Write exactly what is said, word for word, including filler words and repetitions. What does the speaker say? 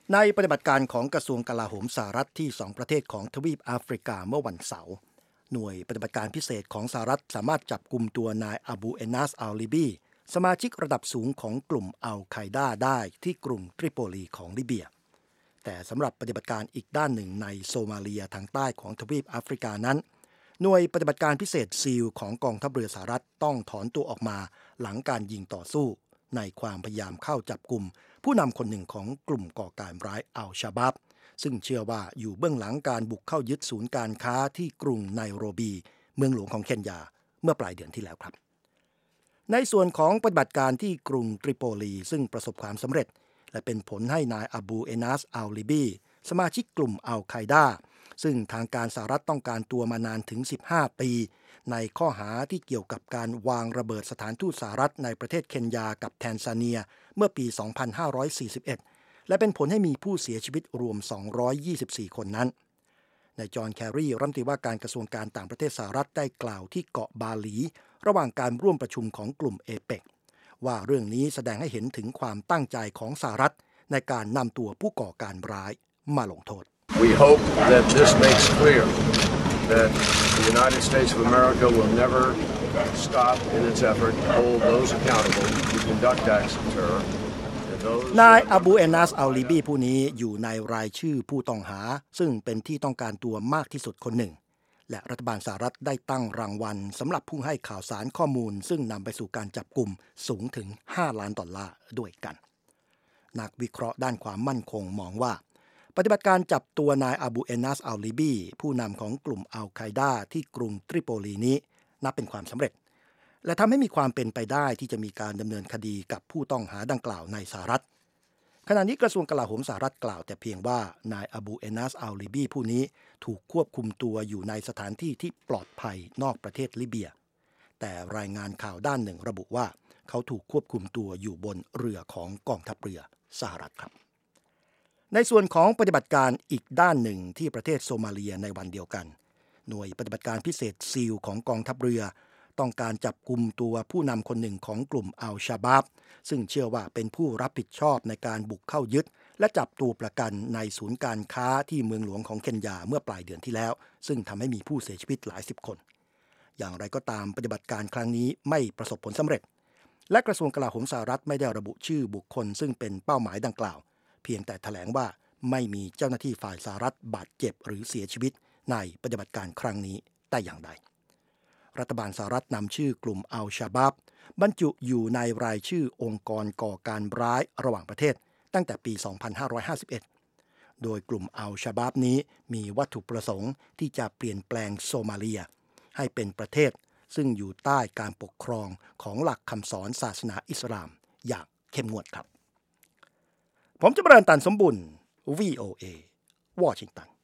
ในปฏิบัติการของกระทรวงกลาโหมสหรัฐที่สองประเทศของทวีปแอฟริกาเมื่อวันเสาร์หน่วยปฏิบัติการพิเศษของสหรัฐสามารถจับกุมตัวนายอบูเอนัสอัลลิบีสมาชิกระดับสูงของกลุ่มอัลไคดาได้ที่กรุงทริโปลีของลิเบียแต่สำหรับปฏิบัติการอีกด้านหนึ่งในโซมาเลียทางใต้ของทวีปแอฟริกานั้นหน่วยปฏิบัติการพิเศษซีลของกองทัพเรือสหรัฐต้องถอนตัวออกมาหลังการยิงต่อสู้ในความพยายามเข้าจับกุมผู้นำคนหนึ่งของกลุ่มก่อการร้ายอัลชาบับซึ่งเชื่อว่าอยู่เบื้องหลังการบุกเข้ายึดศูนย์การค้าที่กรุงไนโรบีเมืองหลวงของเคนยาเมื่อปลายเดือนที่แล้วครับในส่วนของปฏิบัติการที่กรุงทริโปลีซึ่งประสบความสำเร็จและเป็นผลให้นายอบูเอนัสอัลลิบีสมาชิกกลุ่มอัลไคดาซึ่งทางการสหรัฐต้องการตัวมานานถึงสิบห้าปีในข้อหาที่เกี่ยวกับการวางระเบิดสถานทูตสหรัฐในประเทศเคนยากับแทนซาเนียเมื่อปี สองพันห้าร้อยสี่สิบเอ็ด และเป็นผลให้มีผู้เสียชีวิตรวม สองร้อยยี่สิบสี่ คนนั้นนายจอห์นแคร์รีรัฐมนตรีว่าการกระทรวงการต่างประเทศสหรัฐได้กล่าวที่เกาะบาหลีระหว่างการร่วมประชุมของกลุ่มเอเปกว่าเรื่องนี้แสดงให้เห็นถึงความตั้งใจของสหรัฐในการนำตัวผู้ก่อการร้ายมาลงโทษ We hope that this makes clear that the United States of America will never stop in its effort to hold those accountable who conduct acts of terror. นายอบูเอนัสอัลลิบีผู้นี้อยู่ในรายชื่อผู้ต้องหาซึ่งเป็นที่ต้องการตัวมากที่สุดคนหนึ่งและรัฐบาลสหรัฐได้ตั้งรางวัลสำหรับผู้ให้ข่าวสารข้อมูลซึ่งนำไปสู่การจับกุมสูงถึงห้าล้านดอลลาร์ด้วยกันนักวิเคราะห์ด้านความมั่นคงมองว่าปฏิบัติการจับตัวนายอบูเอนัสอัลลิบีผู้นำของกลุ่มอัลไคดาที่กรุงทริโปลีนี้นับเป็นความสำเร็จและทำให้มีความเป็นไปได้ที่จะมีการดำเนินคดีกับผู้ต้องหาดังกล่าวในสหรัฐขณะนี้กระทรวงกลาโหมสหรัฐกล่าวแต่เพียงว่านายอบูเอนัสอัลลิบีผู้นี้ถูกควบคุมตัวอยู่ในสถานที่ที่ปลอดภัยนอกประเทศลิเบียแต่รายงานข่าวด้านหนึ่งระบุว่าเขาถูกควบคุมตัวอยู่บนเรือของกองทัพเรือสหรัฐครับในส่วนของปฏิบัติการอีกด้านหนึ่งที่ประเทศโซมาเลียในวันเดียวกันหน่วยปฏิบัติการพิเศษซีลของกองทัพเรือต้องการจับกุมตัวผู้นำคนหนึ่งของกลุ่มอัลชาบับซึ่งเชื่อว่าเป็นผู้รับผิดชอบในการบุกเข้ายึดและจับตัวประกันในศูนย์การค้าที่เมืองหลวงของเคนยาเมื่อปลายเดือนที่แล้วซึ่งทำให้มีผู้เสียชีวิตหลายสิบคนอย่างไรก็ตามปฏิบัติการครั้งนี้ไม่ประสบผลสำเร็จและกระทรวงกลาโหมสหรัฐไม่ได้ระบุชื่อบุคคลซึ่งเป็นเป้าหมายดังกล่าวเพียงแต่แถลงว่าไม่มีเจ้าหน้าที่ฝ่ายสหรัฐบาดเจ็บหรือเสียชีวิตในปฏิบัติการครั้งนี้แต่อย่างใดรัฐบาลสหรัฐนำชื่อกลุ่มอัลชาบับบรรจุอยู่ในรายชื่อองค์กรก่อการร้ายระหว่างประเทศตั้งแต่ปี สองพันห้าร้อยห้าสิบเอ็ด โดยกลุ่มอัลชาบับนี้มีวัตถุประสงค์ที่จะเปลี่ยนแปลงโซมาเลียให้เป็นประเทศซึ่งอยู่ใต้การปกครองของหลักคำสอนศาสนาอิสลามอย่างเข้มงวดครับผมจะบรรยายตันสมบุญ วี โอ เอ วอชิงตัน